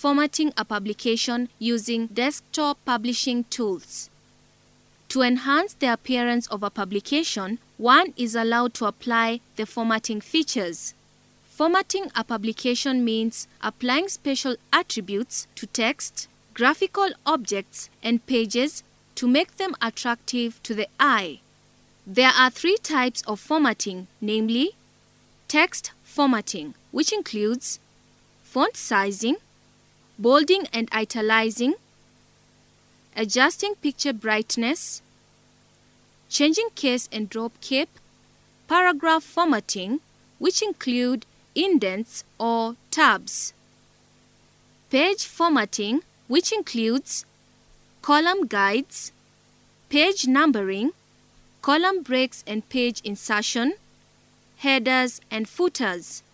formatting a publication using desktop publishing tools. To enhance the appearance of a publication, one is allowed to apply the formatting features. Formatting a publication means applying special attributes to text, graphical objects, and pages to make them attractive to the eye. There are 3 types of formatting, namely text formatting, which includes font sizing, bolding and italicizing, adjusting picture brightness, changing case and drop cape, paragraph formatting, which include indents or tabs, page formatting, which includes column guides, page numbering, column breaks and page insertion, headers and footers.